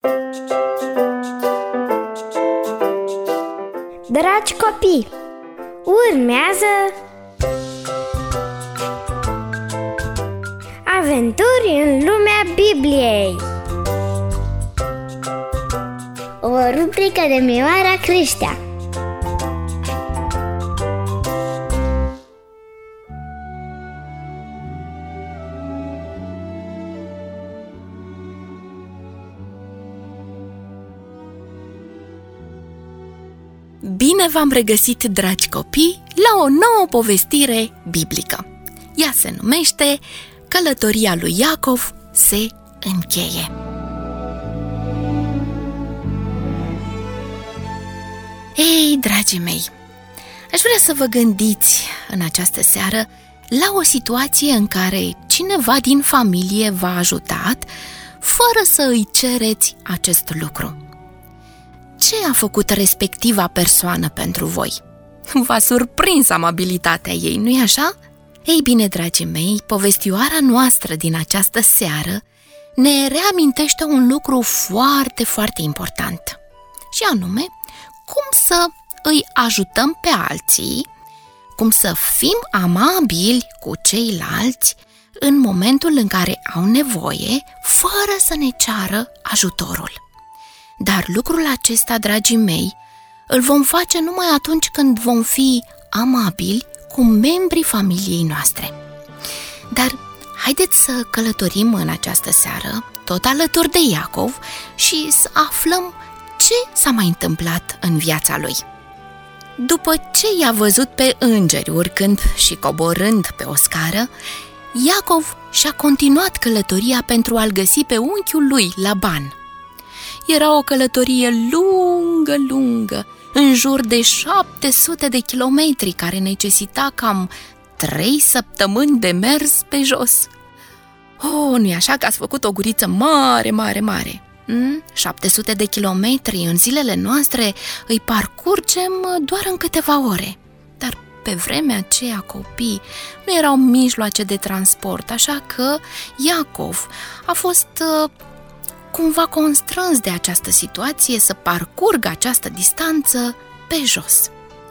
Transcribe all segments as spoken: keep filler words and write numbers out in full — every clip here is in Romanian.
Dragi copii, urmează Aventuri în lumea Bibliei, o rubrică de Mioara Creștea. Bine v-am regăsit, dragi copii, la o nouă povestire biblică. Ea se numește Călătoria lui Iacov se încheie. Ei, dragii mei, aș vrea să vă gândiți în această seară la o situație în care cineva din familie v-a ajutat fără să îi cereți acest lucru. Ce a făcut respectiva persoană pentru voi? V-a surprins amabilitatea ei, nu-i așa? Ei bine, dragii mei, povestioara noastră din această seară ne reamintește un lucru foarte, foarte important, și anume cum să îi ajutăm pe alții, cum să fim amabili cu ceilalți în momentul în care au nevoie, fără să ne ceară ajutorul. Dar lucrul acesta, dragii mei, îl vom face numai atunci când vom fi amabili cu membrii familiei noastre. Dar haideți să călătorim în această seară, tot alături de Iacov, și să aflăm ce s-a mai întâmplat în viața lui. După ce i-a văzut pe îngeri urcând și coborând pe o scară, Iacov și-a continuat călătoria pentru a-l găsi pe unchiul lui, Laban. Era o călătorie lungă, lungă, în jur de șapte sute de kilometri, care necesita cam trei săptămâni de mers pe jos. Oh, nu-i așa că ați făcut o guriță mare, mare, mare? Hmm? șapte sute de kilometri în zilele noastre îi parcurgem doar în câteva ore. Dar pe vremea aceea, copii, nu erau mijloace de transport, așa că Iacov a fost uh, cumva constrâns de această situație să parcurgă această distanță pe jos.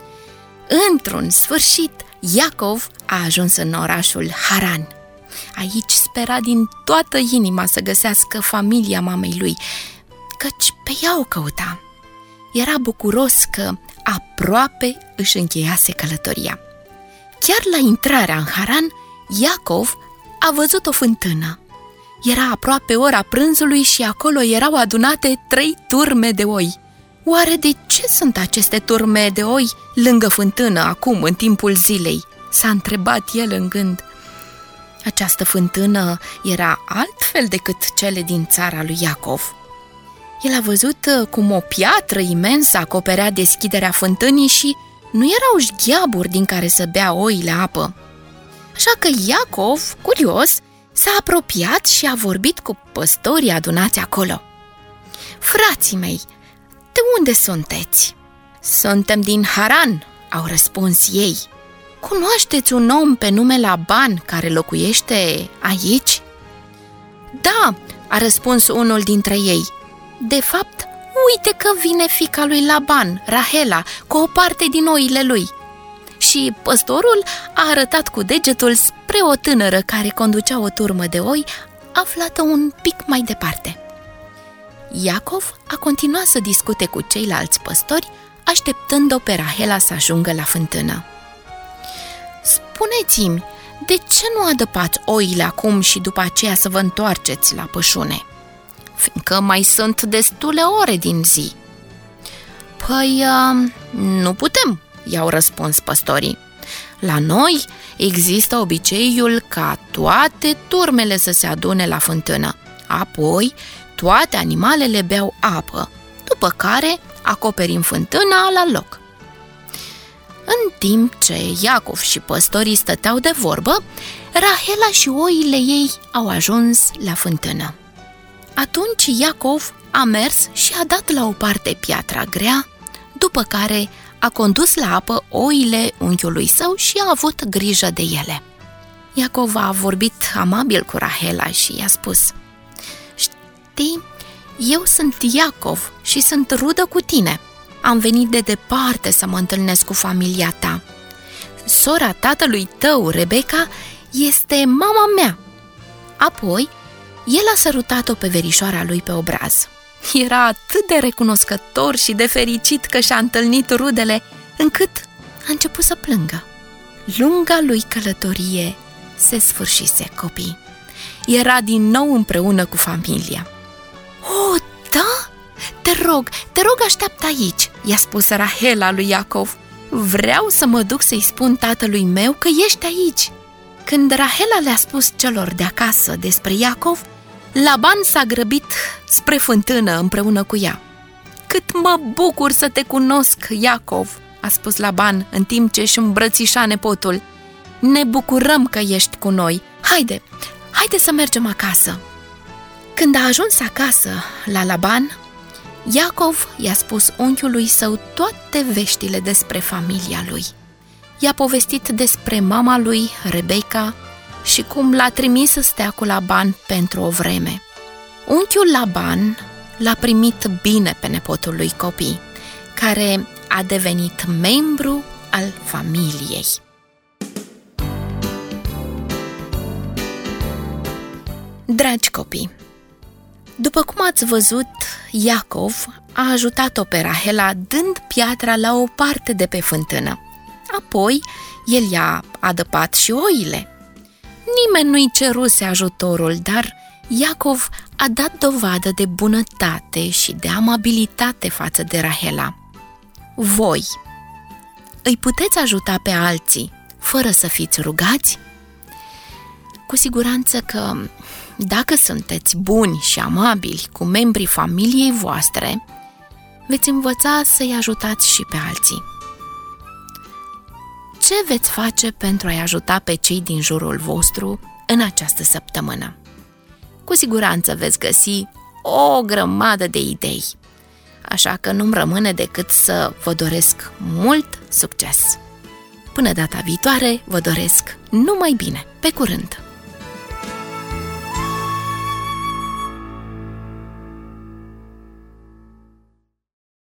Într-un sfârșit, Iacov a ajuns în orașul Haran. Aici spera din toată inima să găsească familia mamei lui, căci pe ea o căuta. Era bucuros că aproape își încheiase călătoria. Chiar la intrarea în Haran, Iacov a văzut o fântână. Era aproape ora prânzului și acolo erau adunate trei turme de oi. Oare de ce sunt aceste turme de oi lângă fântână acum, în timpul zilei? S-a întrebat el în gând. Această fântână era altfel decât cele din țara lui Iacov. El a văzut cum o piatră imensă acoperea deschiderea fântânii și nu erau șgheaburi din care să bea oile apă. Așa că Iacov, curios, s-a apropiat și a vorbit cu păstorii adunați acolo. Frații mei, de unde sunteți? Suntem din Haran, au răspuns ei. Cunoașteți un om pe nume Laban care locuiește aici? Da, a răspuns unul dintre ei. De fapt, uite că vine fiica lui Laban, Rahela, cu o parte din oile lui. Și păstorul a arătat cu degetul spre o tânără care conducea o turmă de oi aflată un pic mai departe. Iacov a continuat să discute cu ceilalți păstori, așteptând-o pe Rahela să ajungă la fântână. Spuneți-mi, de ce nu adăpați oile acum și după aceea să vă întoarceți la pășune? Fiindcă mai sunt destule ore din zi. Păi, uh, nu putem, i-au răspuns păstorii. La noi există obiceiul ca toate turmele să se adune la fântână. Apoi, toate animalele beau apă, după care acoperim fântâna la loc. În timp ce Iacov și păstorii stăteau de vorbă, Rahela și oile ei au ajuns la fântână. Atunci Iacov a mers și a dat la o parte piatra grea, după care a condus la apă oile unchiului său și a avut grijă de ele. Iacov a vorbit amabil cu Rahela și i-a spus: Știi, eu sunt Iacov și sunt rudă cu tine. Am venit de departe să mă întâlnesc cu familia ta. Sora tatălui tău, Rebecca, este mama mea." Apoi, el a sărutat-o pe verișoara lui pe obraz. Era atât de recunoscător și de fericit că și-a întâlnit rudele, încât a început să plângă. Lunga lui călătorie se sfârșise, copii. Era din nou împreună cu familia. "Oh, da? Te rog, te rog, așteaptă aici," i-a spus Rahela lui Iacov. "Vreau să mă duc să-i spun tatălui meu că ești aici." Când Rahela le-a spus celor de acasă despre Iacov, Laban s-a grăbit spre fântână împreună cu ea. "Cât mă bucur să te cunosc, Iacov," a spus Laban în timp ce își îmbrățișa nepotul. "Ne bucurăm că ești cu noi. Haide, haide să mergem acasă." Când a ajuns acasă la Laban, Iacov i-a spus unchiului său toate veștile despre familia lui. I-a povestit despre mama lui, Rebecca, și cum l-a trimis să stea cu Laban pentru o vreme. Unchiul Laban l-a primit bine pe nepotul lui, copii, care a devenit membru al familiei. Dragi copii, după cum ați văzut, Iacov a ajutat-o pe Rahela dând piatra la o parte de pe fântână. Apoi, el i-a adăpat și oile. Nimeni nu-i ceruse ajutorul, dar Iacov a dat dovadă de bunătate și de amabilitate față de Rahela. Voi îi puteți ajuta pe alții fără să fiți rugați? Cu siguranță că dacă sunteți buni și amabili cu membrii familiei voastre, veți învăța să-i ajutați și pe alții. Ce veți face pentru a-i ajuta pe cei din jurul vostru în această săptămână? Cu siguranță veți găsi o grămadă de idei, așa că nu-mi rămâne decât să vă doresc mult succes! Până data viitoare, vă doresc numai bine! Pe curând!